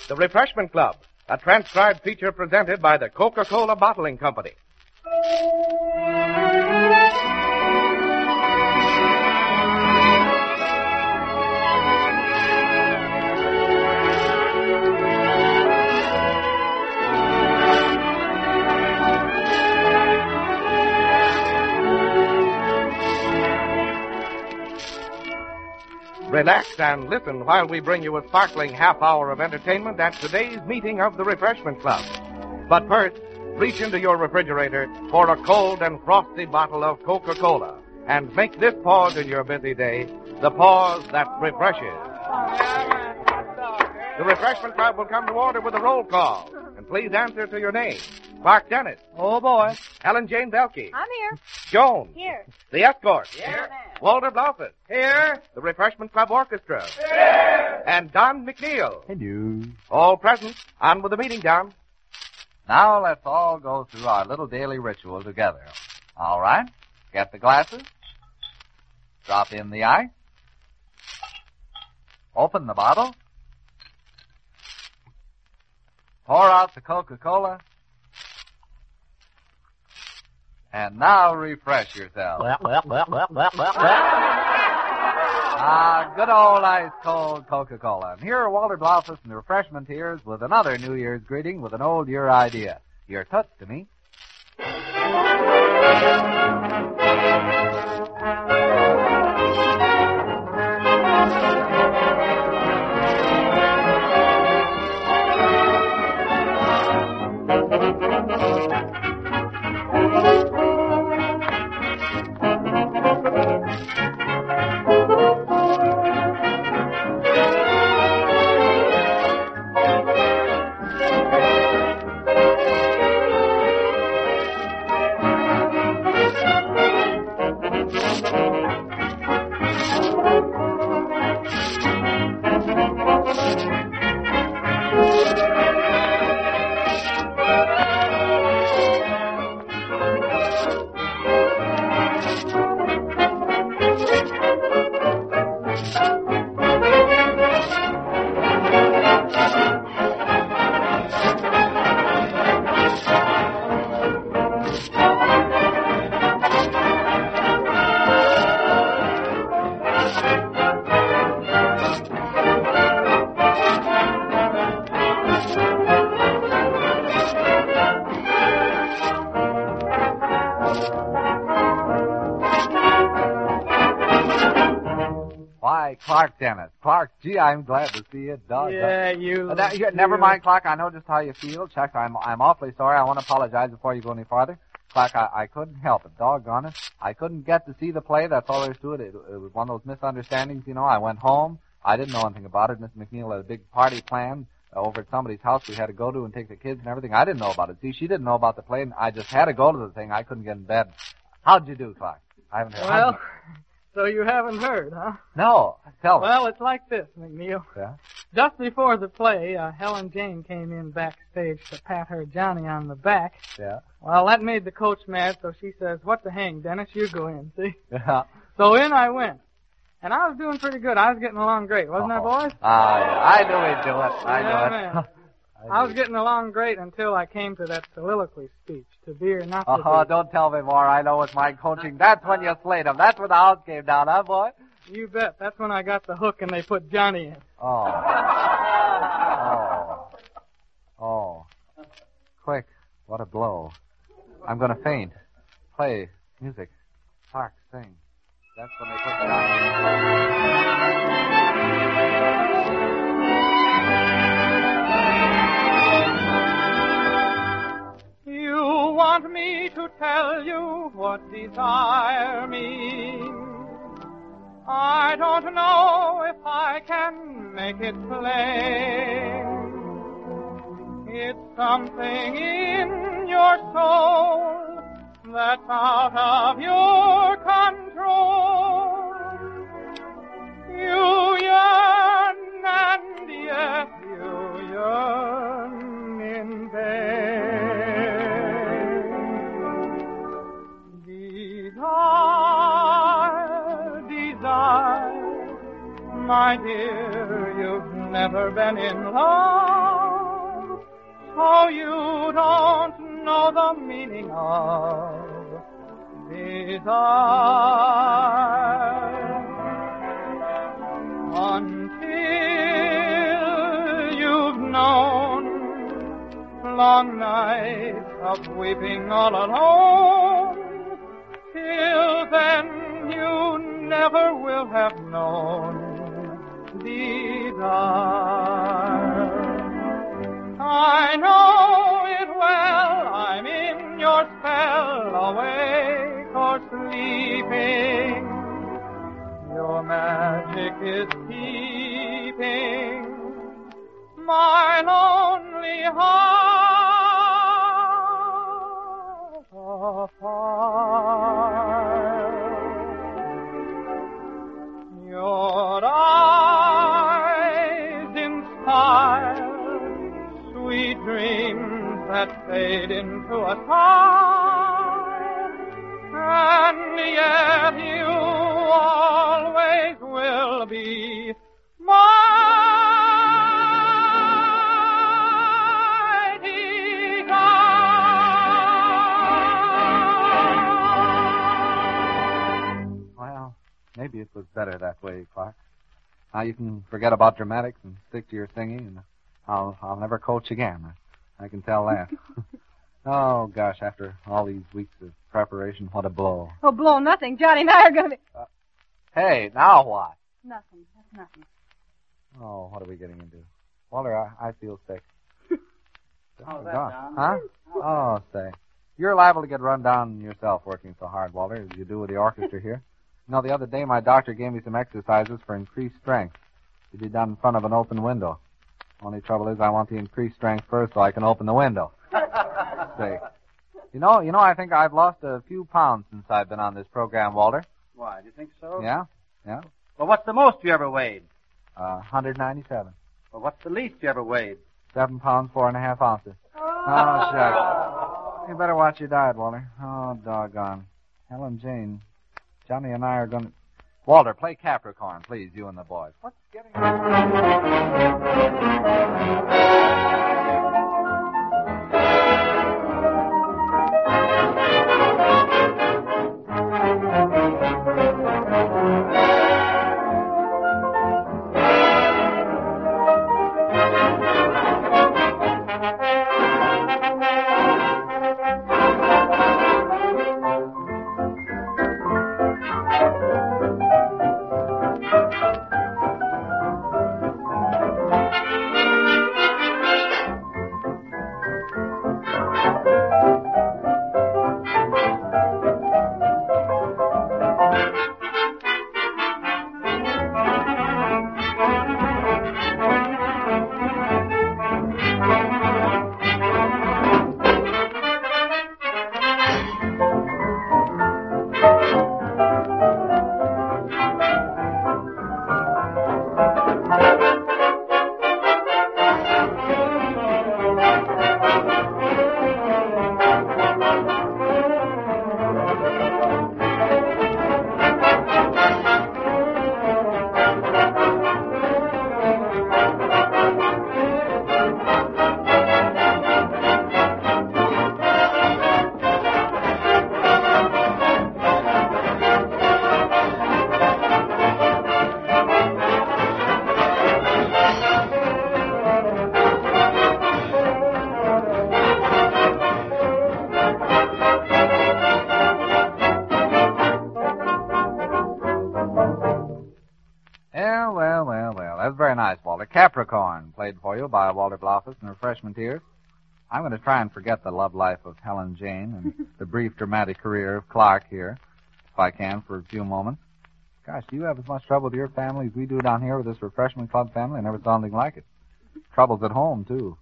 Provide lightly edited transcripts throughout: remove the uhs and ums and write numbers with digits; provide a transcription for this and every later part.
The Refreshment Club, a transcribed feature presented by the Coca-Cola Bottling Company. Relax and listen while we bring you a sparkling half hour of entertainment at today's meeting of the Refreshment Club. But first, reach into your refrigerator for a cold and frosty bottle of Coca-Cola and make this pause in your busy day the pause that refreshes. The Refreshment Club will come to order with a roll call. And please answer to your name. Clark Dennis. Oh, boy. Helen Jane Belkey. I'm here. Joan. Here. The Escort. Here. Walter Blaufus. Here. The Refreshment Club Orchestra. Here. And Don McNeil. Hello. All present. On with the meeting, Don. Now let's all go through our little daily ritual together. All right? Get the glasses. Drop in the ice. Open the bottle. Pour out the Coca-Cola. And now refresh yourself. Good old ice-cold Coca-Cola. And here are Walter Blaufus and the Refreshmenteers with another New Year's greeting with an old year idea. You're touched to me. Clark Dennis. Clark, gee, I'm glad to see you. Yeah, Never mind, Clark. I know just how you feel. Chuck, I'm awfully sorry. I want to apologize before you go any farther. Clark, I couldn't help it. Doggone it. I couldn't get to see the play. That's all there is to it. It was one of those misunderstandings, you know. I went home. I didn't know anything about it. Miss McNeil had a big party planned over at somebody's house we had to go to and take the kids and everything. I didn't know about it. See, she didn't know about the play, and I just had to go to the thing. I couldn't get in bed. How'd you do, Clark? I haven't heard. Well, so you haven't heard, huh? No. Tell me. Well, it's like this, McNeil. Yeah? Just before the play, Helen Jane came in backstage to pat her Johnny on the back. Yeah. Well, that made the coach mad, so she says, "What the hang, Dennis? You go in, see?" Yeah. So in I went. And I was doing pretty good. I was getting along great, wasn't I, boys? Yeah. I knew he'd do it. I knew it. Man. I was getting along great until I came to that soliloquy speech, to be or not to be. Don't tell me more. I know it's my coaching. That's when you slayed him. That's when the house came down, huh, boy? You bet. That's when I got the hook and they put Johnny in. Oh. Quick. What a blow. I'm going to faint. Play. Music. Clark, sing. That's when they put Johnny. You want me to tell you what desire means? I don't know if I can make it plain. It's something in your soul that's out of your control. You yearn, and yes, you yearn in vain. Desire, my dear, you've never been in love. Oh, you don't know the meaning of desire until you've known long nights of weeping all alone. Till then you never will have known desire. I know it well, I'm in your spell, awake or sleeping. Your magic is keeping my lonely heart afire. Your eyes inspire sweet dreams that fade into a sigh, and yet you always will be my desire. Well, maybe it was better that way, Clark. Now you can forget about dramatics and stick to your singing, and I'll never coach again. I can tell that. Oh, gosh, after all these weeks of preparation, what a blow. Oh, blow nothing. Johnny and I are going to be... Hey, now what? Nothing. That's nothing. Oh, what are we getting into? Walter, I feel sick. How's that, Don? Don? Huh? Oh, say. You're liable to get run down yourself working so hard, Walter, as you do with the orchestra here. You know, the other day my doctor gave me some exercises for increased strength to be done in front of an open window. Only trouble is I want the increased strength first so I can open the window. Say, you know, I think I've lost a few pounds since I've been on this program, Walter. Why, do you think so? Yeah. Well, what's the most you ever weighed? 197. Well, what's the least you ever weighed? 7 pounds, 4.5 ounces. Oh, shucks. You better watch your diet, Walter. Oh, doggone. Helen Jane, Johnny and I are going to... Walter, play Capricorn, please, you and the boys. What's getting... Well, that's very nice, Walter. Capricorn, played for you by Walter Blofus and Refreshmenteers. I'm going to try and forget the love life of Helen Jane and the brief dramatic career of Clark here, if I can, for a few moments. Gosh, do you have as much trouble with your family as we do down here with this refreshment club family? I never saw anything like it. Troubles at home, too.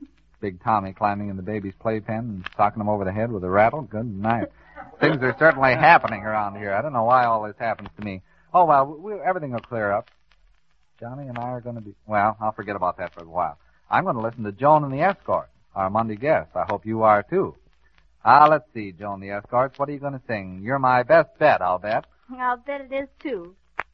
Big Tommy climbing in the baby's playpen and socking him over the head with a rattle. Good night. Things are certainly happening around here. I don't know why all this happens to me. Oh, well, everything will clear up. Johnny and I are going to be... Well, I'll forget about that for a while. I'm going to listen to Joan and the Escort, our Monday guest. I hope you are, too. Let's see, Joan the Escorts. What are you going to sing? You're my best bet, I'll bet. I'll bet it is, too.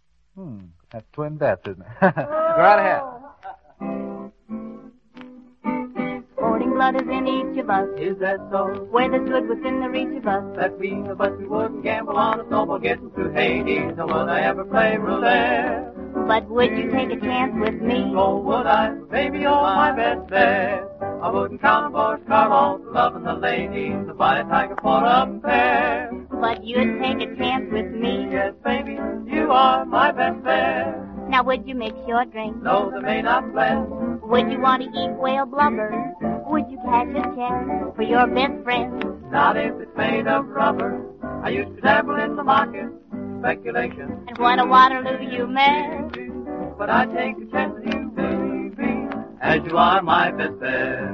That's twin bets, isn't it? Go right ahead. Sporting blood is in each of us. Is that so? Where there's good within the reach of us. That we, but we wouldn't gamble on a snowball getting to Hades, nor would I ever play roulette. But would you take a chance with me? Oh, would I? Baby, you're my best bet. I wouldn't count a boxcar on loving the ladies to buy a tiger for a pair. But you'd take a chance with me? Yes, baby, you are my best bet. Now would you mix your drink? No, they may not bless. Would you want to eat whale blubber? Would you catch a check for your best friend? Not if it's made of rubber. I used to dabble in the market, speculation. And what a Waterloo you met. But I take a chance with you, baby, as you are my best bet.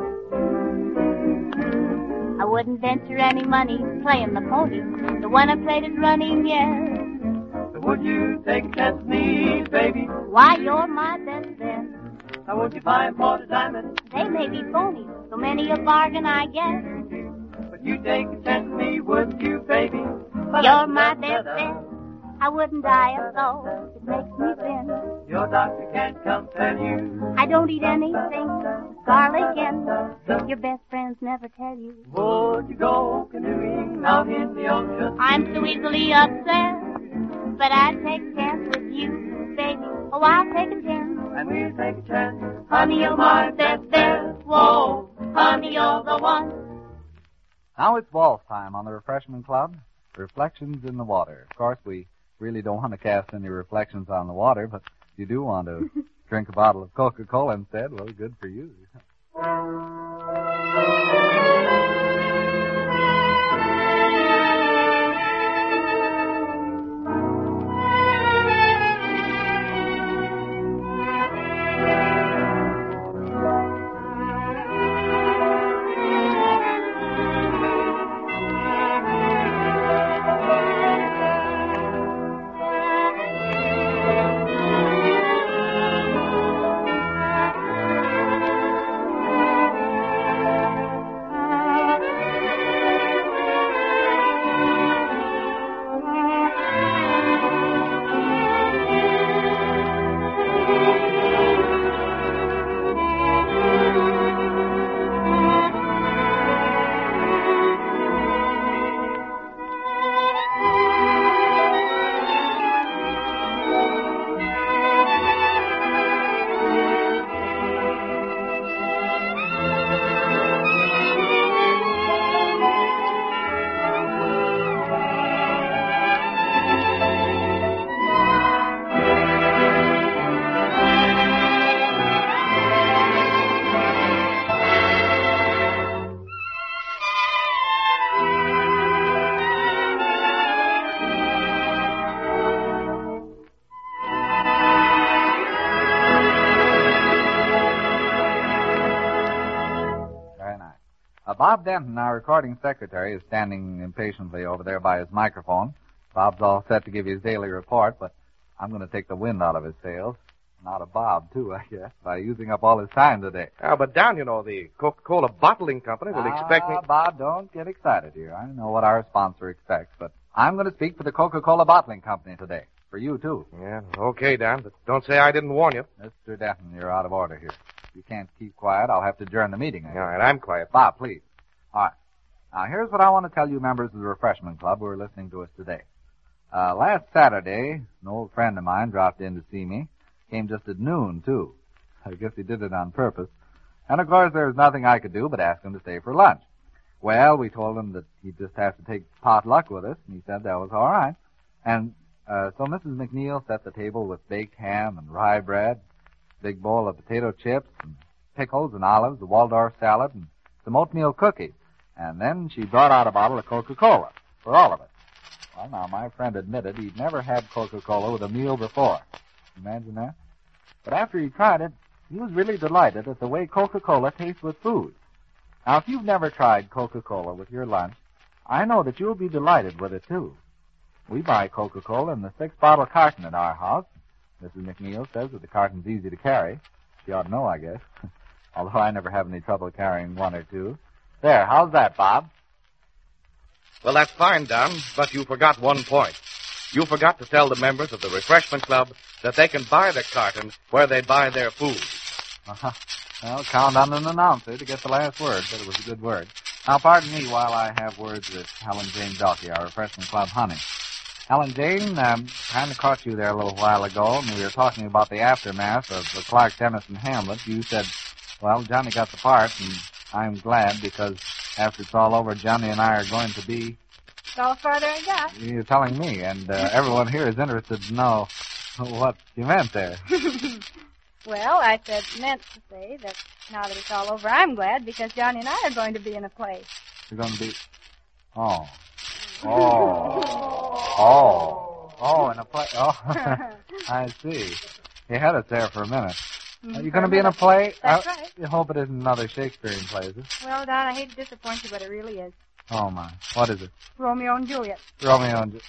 I wouldn't venture any money playing the pony. The one I played is running yet. So would you take a chance with me, baby? Why, you're my best bet. How would you buy imported diamonds? They may be phony, so many a bargain I guess. But you take a chance with me, wouldn't you, baby? You're my best bet. I wouldn't die of thought. It makes me thin. Your doctor can't come tell you. I don't eat anything, garlic and your best friends never tell you. Would you go canoeing out in the ocean? I'm so easily upset, but I'd take a chance with you, baby. Oh, I'll take a chance. And we'll take a chance. Honey, you're my best bet. Whoa, honey, you're the one. Now it's waltz time on the Refreshment Club. Reflections in the water. Of course, we really don't want to cast any reflections on the water, but if you do want to drink a bottle of Coca-Cola instead, well, good for you. Bob Denton, our recording secretary, is standing impatiently over there by his microphone. Bob's all set to give his daily report, but I'm going to take the wind out of his sails. Not of Bob, too, I guess, by using up all his time today. But down, you know, the Coca-Cola bottling company will expect me... Bob, don't get excited here. I know what our sponsor expects, but I'm going to speak for the Coca-Cola bottling company today. For you, too. Yeah, okay, Dan, but don't say I didn't warn you. Mr. Denton, you're out of order here. If you can't keep quiet, I'll have to adjourn the meeting. All right, I'm quiet. Bob, please. All right. Now, here's what I want to tell you members of the Refreshment Club who are listening to us today. Last Saturday, an old friend of mine dropped in to see me. Came just at noon, too. I guess he did it on purpose. And, of course, there was nothing I could do but ask him to stay for lunch. Well, we told him that he'd just have to take potluck with us, and he said that was all right. And so Mrs. McNeil set the table with baked ham and rye bread, big bowl of potato chips, and pickles and olives, a Waldorf salad, and some oatmeal cookies. And then she brought out a bottle of Coca-Cola for all of us. Well, now, my friend admitted he'd never had Coca-Cola with a meal before. Imagine that. But after he tried it, he was really delighted at the way Coca-Cola tastes with food. Now, if you've never tried Coca-Cola with your lunch, I know that you'll be delighted with it, too. We buy Coca-Cola in the 6-bottle carton at our house. Mrs. McNeil says that the carton's easy to carry. She ought to know, I guess. Although I never have any trouble carrying one or two. There, how's that, Bob? Well, that's fine, Don, but you forgot one point. You forgot to tell the members of the Refreshment Club that they can buy the carton where they buy their food. Well, count on an announcer to get the last word, but it was a good word. Now, pardon me while I have words with Helen Jane Belkey, our Refreshment Club honey. Helen Jane, kind of caught you there a little while ago, and we were talking about the aftermath of the Clark Tennyson Hamlet. You said, well, Johnny got the part, and I'm glad because after it's all over, Johnny and I are going to be... That's all the farther I got. You're telling me, and everyone here is interested to know what you meant there. Well, I meant to say that now that it's all over, I'm glad because Johnny and I are going to be in a play. You're going to be... Oh, in a play. Oh, I see. You had it there for a minute. Are you going to be in a play? That's right. You hope it isn't another Shakespearean play, is it? Well, Don, I hate to disappoint you, but it really is. Oh, my. What is it? Romeo and Juliet. Romeo and...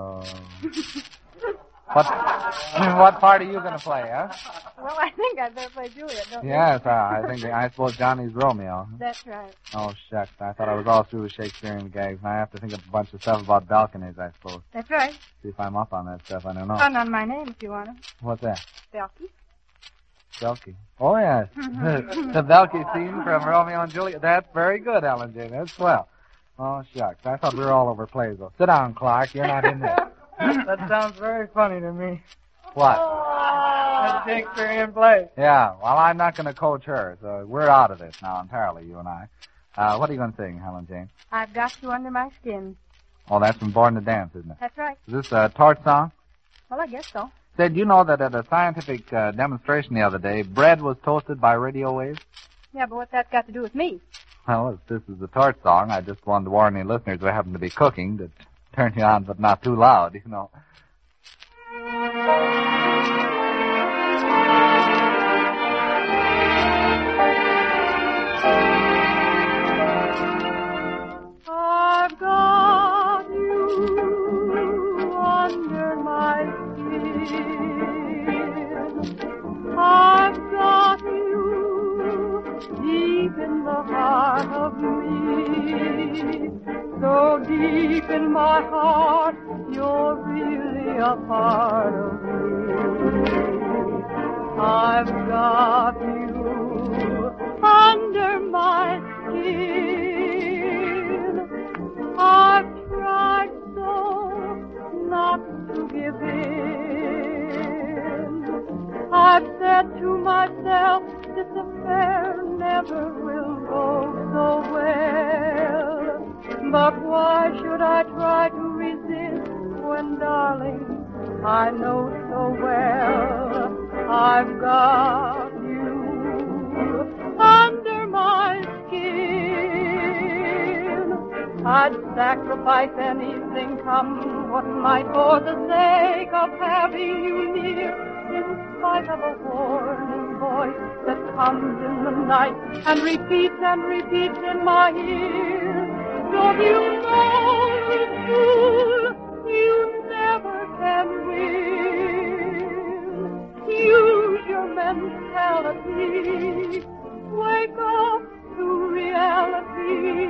What part are you going to play, huh? Well, I think I'd better play Juliet, don't you? Yes, I suppose Johnny's Romeo. That's right. Oh, shucks. I thought I was all through with Shakespearean gags. Now I have to think of a bunch of stuff about balconies, I suppose. That's right. See if I'm up on that stuff. I don't know. Pun on my name if you want it. What's that? Belkey. Belkey. Oh, yes. The Belkey scene from Romeo and Juliet. That's very good, Ellen Jane. That's swell. Oh, shucks. I thought we were all over plays, though. Sit down, Clark. You're not in there. That sounds very funny to me. What? That Shakespearean play. Yeah, well, I'm not going to coach her, so we're out of this now entirely, you and I. What are you going to sing, Helen Jane? I've got you under my skin. Oh, that's from Born to Dance, isn't it? That's right. Is this a torch song? Well, I guess so. Did you know that at a scientific demonstration the other day, bread was toasted by radio waves? Yeah, but what's that got to do with me? Well, if this is a torch song, I just wanted to warn any listeners who happen to be cooking to turn you on, but not too loud, you know. I've got you under my skin. I've got you deep in the heart of me. So deep in my heart, you're really a part of me. I've got you under my skin. I've tried so not to give in. I've said to myself, this affair never will go so well. But why should I try to resist when, darling, I know so well I've got you under my skin. I'd sacrifice anything, come what might, for the sake of having you near, in spite of a warning voice that comes in the night and repeats in my ear. Don't you know, fool, you never can win. Use your mentality. Wake up to reality.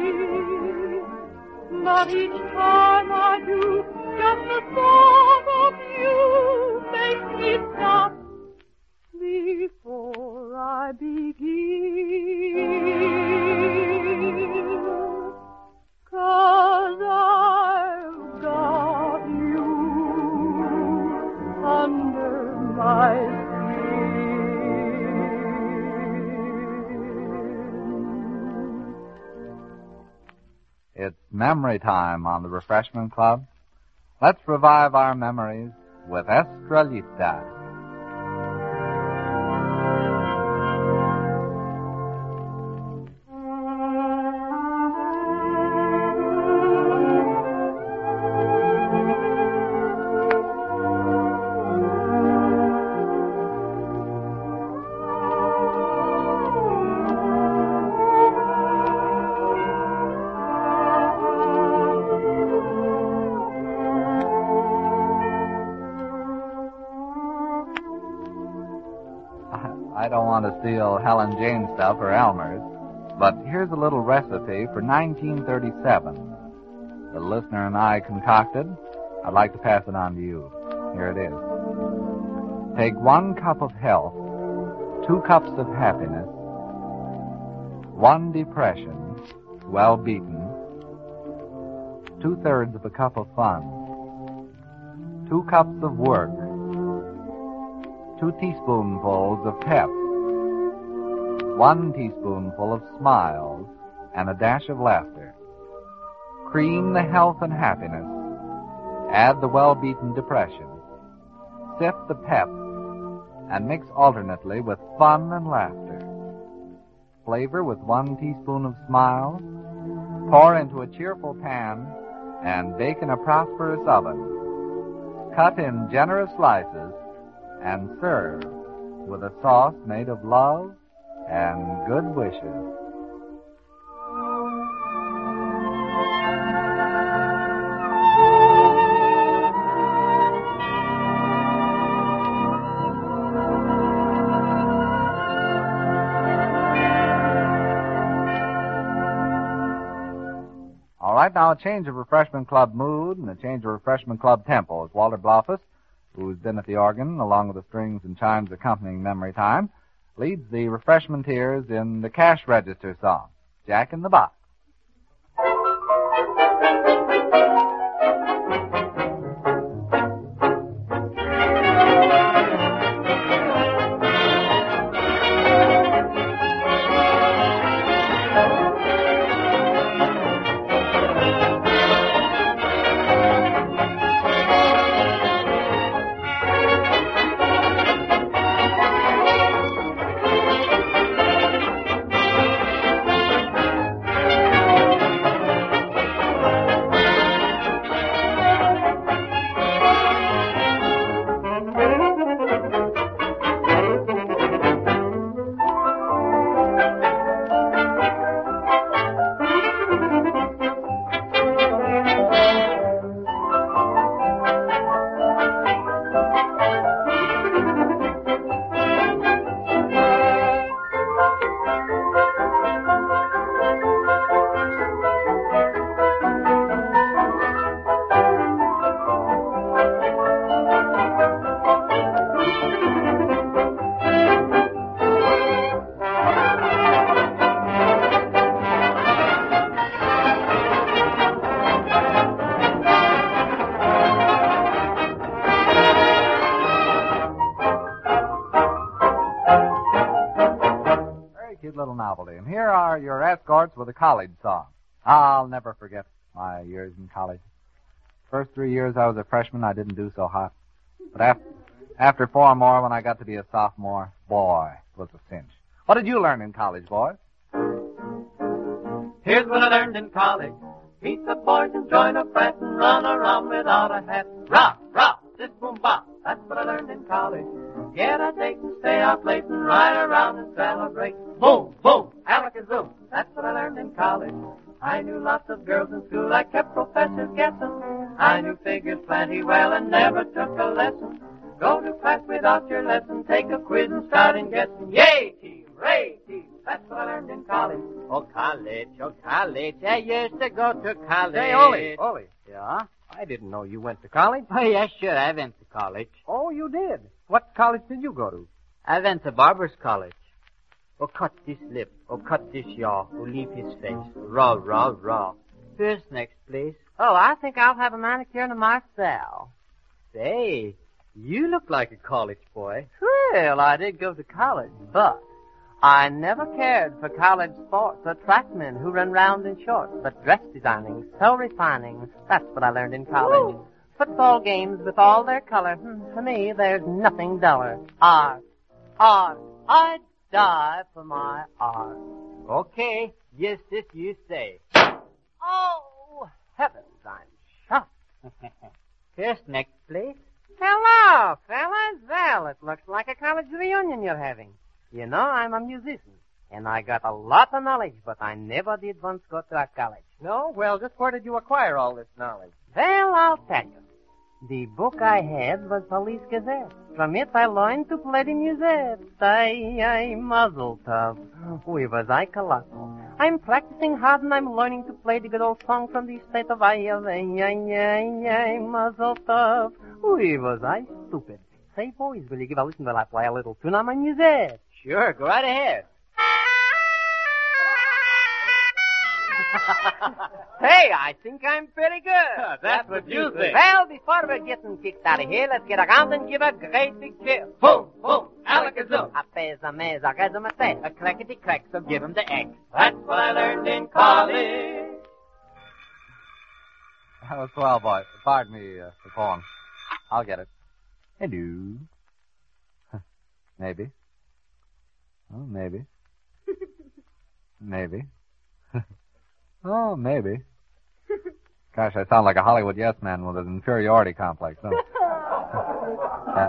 But each time I do, just the thought of you makes me stop before I begin. 'Cause I've got you under my skin. It's memory time on the Refreshment Club. Let's revive our memories with Estrellita. I don't want to steal Helen Jane's stuff or Elmer's, but here's a little recipe for 1937. The listener and I concocted. I'd like to pass it on to you. Here it is. Take 1 cup of health, 2 cups of happiness, 1 depression, well beaten, 2/3 of a cup of fun, 2 cups of work, 2 teaspoonfuls of pep, 1 teaspoonful of smiles, and a dash of laughter. Cream the health and happiness. Add the well-beaten depression. Sift the pep, and mix alternately with fun and laughter. Flavor with 1 teaspoon of smiles. Pour into a cheerful pan, and bake in a prosperous oven. Cut in generous slices, and serve with a sauce made of love and good wishes. All right, now a change of Refreshment Club mood and a change of Refreshment Club tempo as Walter Blofus, who's been at the organ along with the strings and chimes accompanying Memory Time, leads the refreshmenteers in the cash register song, Jack in the Box. Little novelty. And here are your escorts with a college song. I'll never forget my years in college. First 3 years I was a freshman, I didn't do so hot. But after 4 more, when I got to be a sophomore, boy, it was a cinch. What did you learn in college, boys? Here's what I learned in college. Meet the boys and join a frat and run around without a hat. Rock, rock, this boom bop. That's what I learned in college. Get a date and stay out late and ride around and celebrate. Boom, boom, alakazoo. That's what I learned in college. I knew lots of girls in school. I kept professors guessing. I knew figures plenty well and never took a lesson. Go to class without your lesson. Take a quiz and start in guessing. Yay, team, ray, team. That's what I learned in college. Oh, college. I used to go to college. Hey, Ole. Yeah? I didn't know you went to college. Oh, yeah, sure. I went to college. Oh, you did? What college did you go to? I went to barber's college. Oh, cut this lip. Oh, cut this yaw. Oh, leave his face. Raw, raw, raw. Who's next, please? Oh, I think I'll have a manicure and a Marcel. Say, you look like a college boy. Well, I did go to college, but I never cared for college sports or trackmen who run round in shorts, but dress designing, so refining, that's what I learned in college. Woo! Football games with all their color, for me, there's nothing duller. Art, I'd die for my art. Okay, yes, this you say. Oh, heavens, I'm shocked. Here's next, please. Hello, fellas. Well, it looks like a college reunion you're having. You know, I'm a musician, and I got a lot of knowledge, but I never did once go to a college. No? Well, just where did you acquire all this knowledge? Well, I'll tell you. The book I had was Police Gazette. From it I learned to play the musette. I muzzle tub. We was I colossal. I'm practicing hard and I'm learning to play the good old song from the state of Iowa. I muzzle tub. We was I stupid. Say, boys, will you give a listen while I play a little tune on my musette? Sure, go right ahead. Hey, I think I'm pretty good. That's what you think. Well, before we're getting kicked out of here, let's get around and give a great big cheer. Boom, boom, alakazoo. A pesa mesa, rezamate, a crackety crack, so give 'em the egg. That's what I learned in college. That was swell, boy. Pardon me, the poem. I'll get it. Hello. Maybe. Oh, maybe. Maybe. Oh, maybe. Gosh, I sound like a Hollywood yes man with an inferiority complex, don't I?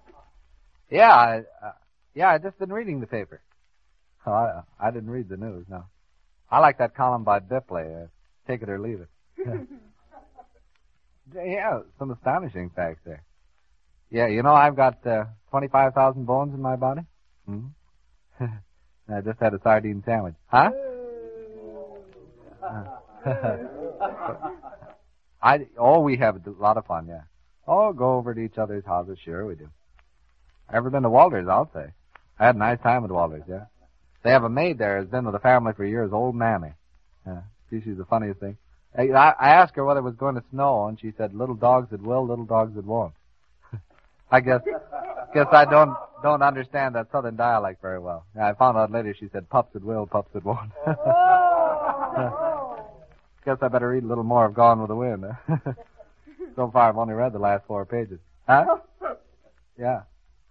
I just been reading the paper. Oh, I didn't read the news, no. I like that column by Bipley, take it or leave it. Yeah, some astonishing facts there. Yeah, you know, I've got 25,000 bones in my body. Mm-hmm. I just had a sardine sandwich. Huh? We have a lot of fun, yeah. Oh, go over to each other's houses, sure we do. Ever been to Walter's, I'll say. I had a nice time at Walter's, yeah. They have a maid there who's been with the family for years, old Mammy. Yeah, she's the funniest thing. I asked her whether it was going to snow, and she said, little dogs that will, little dogs that won't. I guess I don't understand that southern dialect very well. Yeah, I found out later she said pups that will, pups that won't. Guess I better read a little more of Gone with the Wind. So far, I've only read the last 4 pages. Huh? Yeah.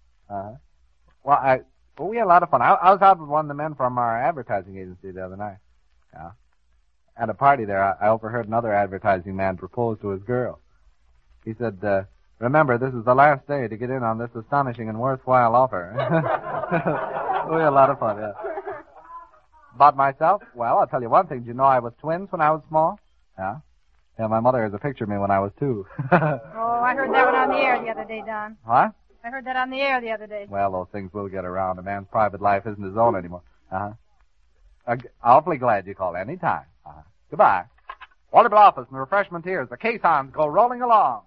Well, we had a lot of fun. I was out with one of the men from our advertising agency the other night. Yeah. At a party there, I overheard another advertising man propose to his girl. He said, remember, this is the last day to get in on this astonishing and worthwhile offer. We had a lot of fun, yeah. About myself? Well, I'll tell you one thing. Did you know I was twins when I was small? Yeah. Yeah, my mother has a picture of me when I was 2. Oh, I heard that one on the air the other day, Don. What? I heard that on the air the other day. Well, those things will get around. A man's private life isn't his own anymore. Awfully glad you called any time. Goodbye. Walter Bloffus and the Refreshmenteers. The caissons go rolling along.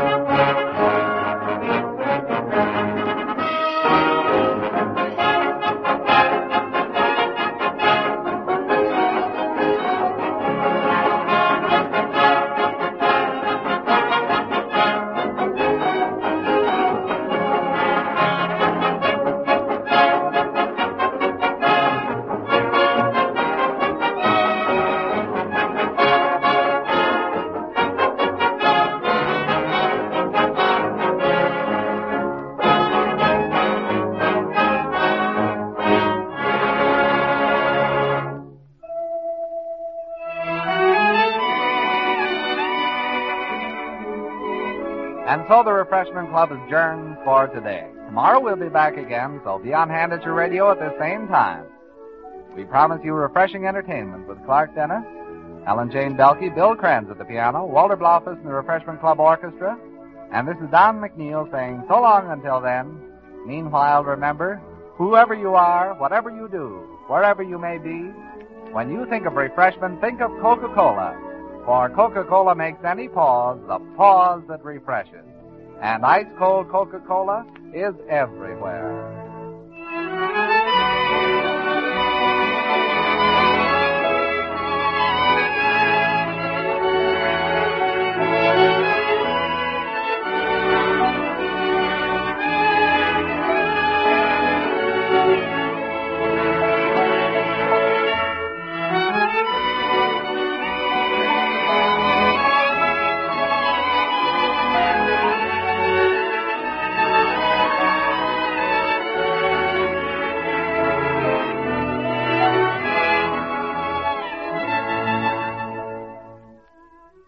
And so the Refreshment Club is adjourned for today. Tomorrow we'll be back again, so be on hand at your radio at the same time. We promise you refreshing entertainment with Clark Dennis, Ellen Jane Belkey, Bill Krenz at the piano, Walter Bloffus and the Refreshment Club Orchestra, and this is Don McNeil saying so long until then. Meanwhile, remember, whoever you are, whatever you do, wherever you may be, when you think of refreshment, think of Coca-Cola. For Coca-Cola makes any pause the pause that refreshes. And ice-cold Coca-Cola is everywhere.